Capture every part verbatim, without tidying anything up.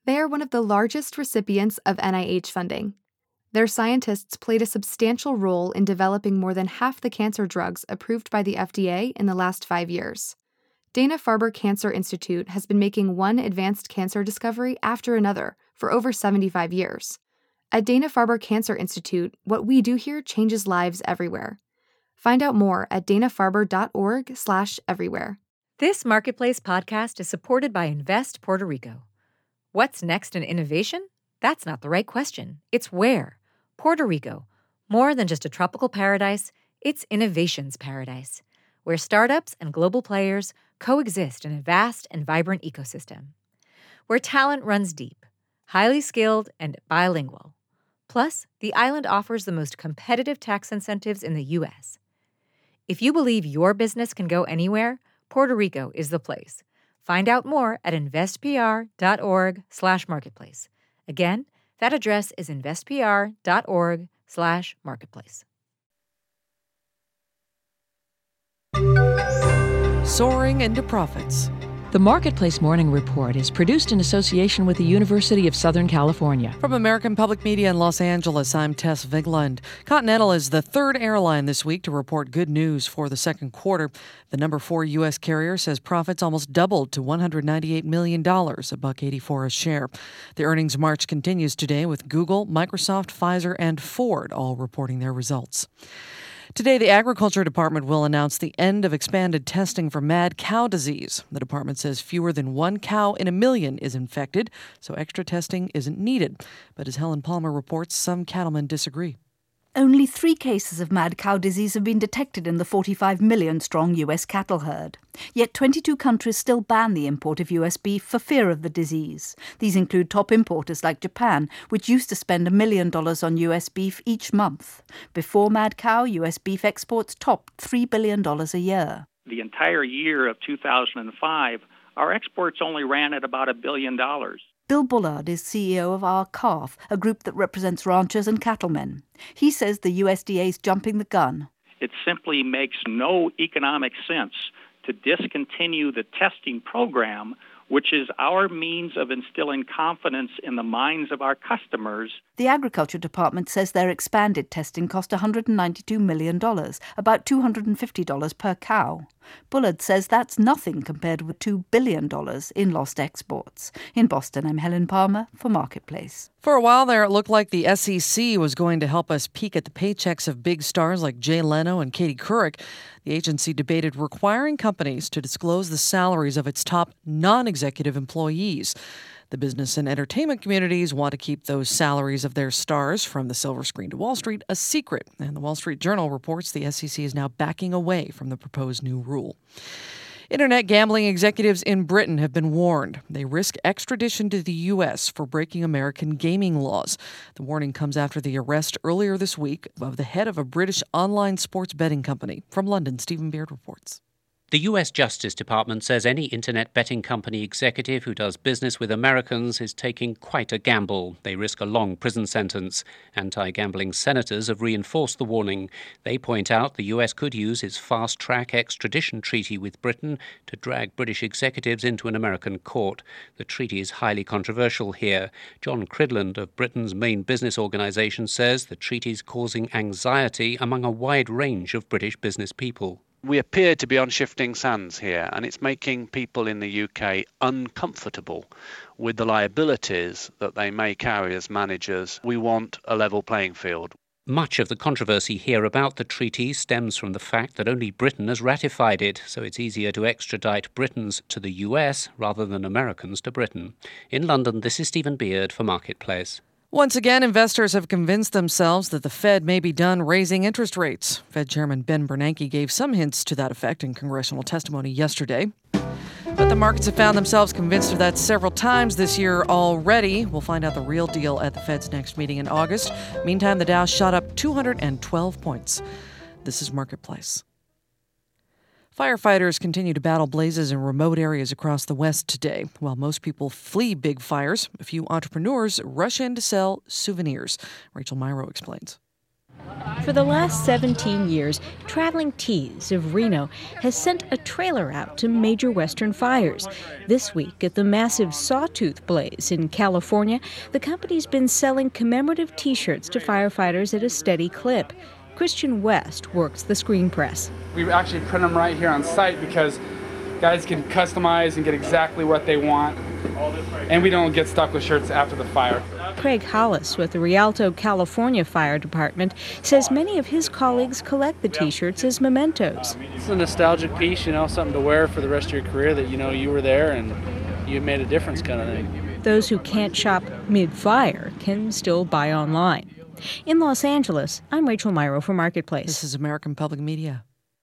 They are one of the largest recipients of N I H funding. Their scientists played a substantial role in developing more than half the cancer drugs approved by the F D A in the last five years. Dana-Farber Cancer Institute has been making one advanced cancer discovery after another for over seventy-five years. At Dana-Farber Cancer Institute, what we do here changes lives everywhere. Find out more at dana-farber.org slash everywhere. This Marketplace podcast is supported by Invest Puerto Rico. What's next in innovation? That's not the right question. It's where. Puerto Rico. More than just a tropical paradise, it's innovation's paradise, where startups and global players coexist in a vast and vibrant ecosystem. Where talent runs deep, highly skilled, and bilingual. Plus, the island offers the most competitive tax incentives in the U S. If you believe your business can go anywhere, Puerto Rico is the place. Find out more at investpr.org slash marketplace. Again, that address is investpr.org slash marketplace. Soaring into profits. The Marketplace Morning Report is produced in association with the University of Southern California. From American Public Media in Los Angeles, I'm Tess Vigland. Continental is the third airline this week to report good news for the second quarter. The number four U S carrier says profits almost doubled to one hundred ninety-eight million dollars, a buck eighty-four a share. The earnings march continues today with Google, Microsoft, Pfizer, and Ford all reporting their results. Today, the Agriculture Department will announce the end of expanded testing for mad cow disease. The department says fewer than one cow in a million is infected, so extra testing isn't needed. But as Helen Palmer reports, some cattlemen disagree. Only three cases of mad cow disease have been detected in the forty-five million strong U S cattle herd. Yet twenty-two countries still ban the import of U S beef for fear of the disease. These include top importers like Japan, which used to spend a million dollars on U S beef each month. Before mad cow, U S beef exports topped three billion dollars a year. The entire year of two thousand five, our exports only ran at about a billion dollars. Bill Bullard is C E O of R C A F, a group that represents ranchers and cattlemen. He says the U S D A is jumping the gun. It simply makes no economic sense to discontinue the testing program, which is our means of instilling confidence in the minds of our customers. The Agriculture Department says their expanded testing cost one hundred ninety-two million dollars, about two hundred fifty dollars per cow. Bullard says that's nothing compared with two billion dollars in lost exports. In Boston, I'm Helen Palmer for Marketplace. For a while there, it looked like the S E C was going to help us peek at the paychecks of big stars like Jay Leno and Katie Couric. The agency debated requiring companies to disclose the salaries of its top non-executive employees. The business and entertainment communities want to keep those salaries of their stars, from the silver screen to Wall Street, a secret. And the Wall Street Journal reports the S E C is now backing away from the proposed new rule. Internet gambling executives in Britain have been warned. They risk extradition to the U S for breaking American gaming laws. The warning comes after the arrest earlier this week of the head of a British online sports betting company. From London, Stephen Beard reports. The U S Justice Department says any internet betting company executive who does business with Americans is taking quite a gamble. They risk a long prison sentence. Anti-gambling senators have reinforced the warning. They point out the U S could use its fast-track extradition treaty with Britain to drag British executives into an American court. The treaty is highly controversial here. John Cridland of Britain's main business organisation says the treaty is causing anxiety among a wide range of British business people. We appear to be on shifting sands here, and it's making people in the U K uncomfortable with the liabilities that they may carry as managers. We want a level playing field. Much of the controversy here about the treaty stems from the fact that only Britain has ratified it, so it's easier to extradite Britons to the U S rather than Americans to Britain. In London, this is Stephen Beard for Marketplace. Once again, investors have convinced themselves that the Fed may be done raising interest rates. Fed Chairman Ben Bernanke gave some hints to that effect in congressional testimony yesterday. But the markets have found themselves convinced of that several times this year already. We'll find out the real deal at the Fed's next meeting in August. Meantime, the Dow shot up two hundred twelve points. This is Marketplace. Firefighters continue to battle blazes in remote areas across the West today. While most people flee big fires, a few entrepreneurs rush in to sell souvenirs. Rachel Myrow explains. For the last seventeen years, Traveling Tees of Reno has sent a trailer out to major western fires. This week, at the massive Sawtooth blaze in California, the company's been selling commemorative T-shirts to firefighters at a steady clip. Christian West works the screen press. We actually print them right here on site because guys can customize and get exactly what they want, and we don't get stuck with shirts after the fire. Craig Hollis with the Rialto, California Fire Department says many of his colleagues collect the T-shirts as mementos. It's a nostalgic piece, you know, something to wear for the rest of your career that, you know, you were there and you made a difference kind of thing. Those who can't shop mid-fire can still buy online. In Los Angeles, I'm Rachel Myrow for Marketplace. This is American Public Media.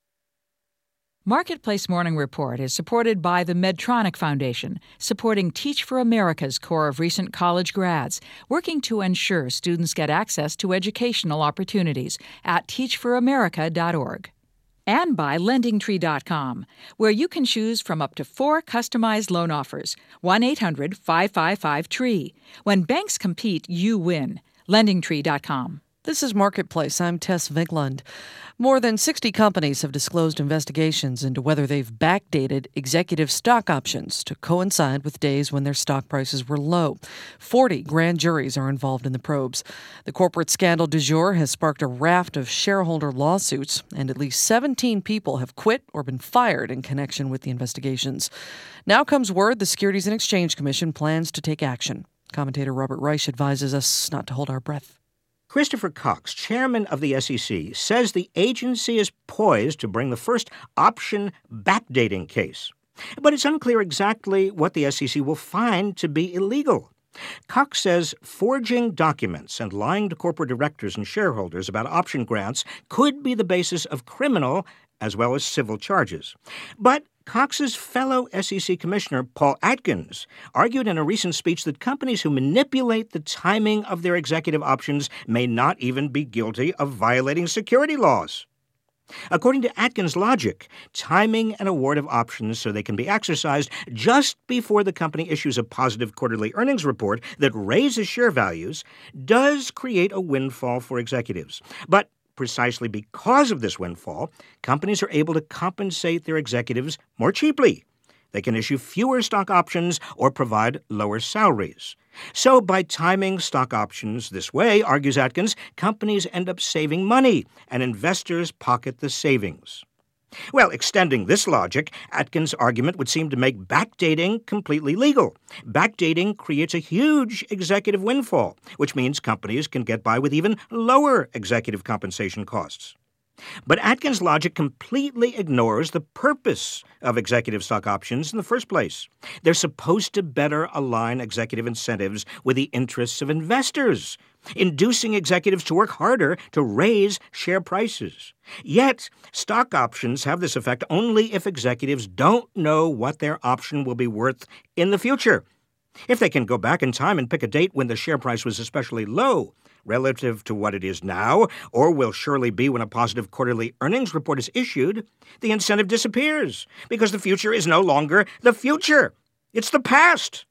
Marketplace Morning Report is supported by the Medtronic Foundation, supporting Teach for America's core of recent college grads, working to ensure students get access to educational opportunities at teach for america dot org. And by lending tree dot com, where you can choose from up to four customized loan offers. one eight hundred five five five tree. When banks compete, you win. lending tree dot com. This is Marketplace. I'm Tess Vigland. More than sixty companies have disclosed investigations into whether they've backdated executive stock options to coincide with days when their stock prices were low. forty grand juries are involved in the probes. The corporate scandal du jour has sparked a raft of shareholder lawsuits, and at least seventeen people have quit or been fired in connection with the investigations. Now comes word the Securities and Exchange Commission plans to take action. Commentator Robert Reich advises us not to hold our breath. Christopher Cox, chairman of the S E C, says the agency is poised to bring the first option backdating case. But it's unclear exactly what the S E C will find to be illegal. Cox says forging documents and lying to corporate directors and shareholders about option grants could be the basis of criminal as well as civil charges. But Cox's fellow S E C Commissioner, Paul Atkins, argued in a recent speech that companies who manipulate the timing of their executive options may not even be guilty of violating security laws. According to Atkins' logic, timing an award of options so they can be exercised just before the company issues a positive quarterly earnings report that raises share values does create a windfall for executives. But precisely because of this windfall, companies are able to compensate their executives more cheaply. They can issue fewer stock options or provide lower salaries. So by timing stock options this way, argues Atkins, companies end up saving money and investors pocket the savings. Well, extending this logic, Atkins' argument would seem to make backdating completely legal. Backdating creates a huge executive windfall, which means companies can get by with even lower executive compensation costs. But Atkins' logic completely ignores the purpose of executive stock options in the first place. They're supposed to better align executive incentives with the interests of investors, inducing executives to work harder to raise share prices. Yet, stock options have this effect only if executives don't know what their option will be worth in the future. If they can go back in time and pick a date when the share price was especially low, relative to what it is now, or will surely be when a positive quarterly earnings report is issued, the incentive disappears because the future is no longer the future. It's the past.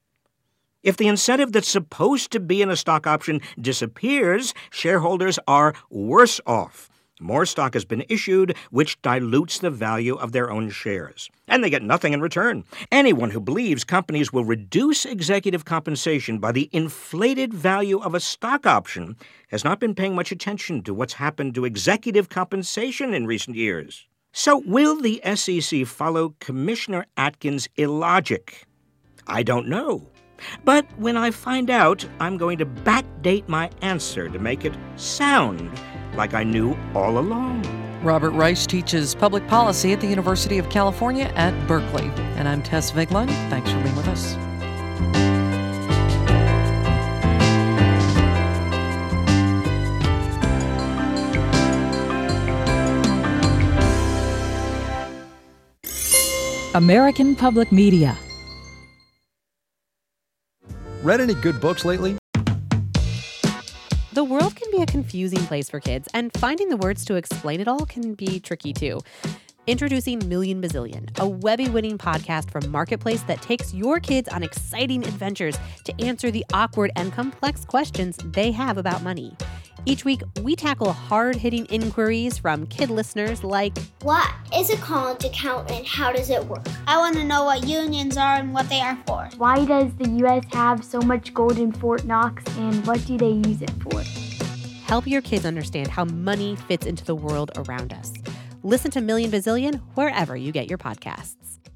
If the incentive that's supposed to be in a stock option disappears, shareholders are worse off. More stock has been issued, which dilutes the value of their own shares. And they get nothing in return. Anyone who believes companies will reduce executive compensation by the inflated value of a stock option has not been paying much attention to what's happened to executive compensation in recent years. So will the S E C follow Commissioner Atkins' illogic? I don't know. But when I find out, I'm going to backdate my answer to make it sound like I knew all along. Robert Reich teaches public policy at the University of California at Berkeley. And I'm Tess Vigland. Thanks for being with us. American Public Media. Read any good books lately? The world can be a confusing place for kids, and finding the words to explain it all can be tricky too. Introducing Million Bazillion, a Webby-winning podcast from Marketplace that takes your kids on exciting adventures to answer the awkward and complex questions they have about money. Each week, we tackle hard-hitting inquiries from kid listeners like, what is a college account and how does it work? I want to know what unions are and what they are for. Why does the U S have so much gold in Fort Knox and what do they use it for? Help your kids understand how money fits into the world around us. Listen to Million Bazillion wherever you get your podcasts.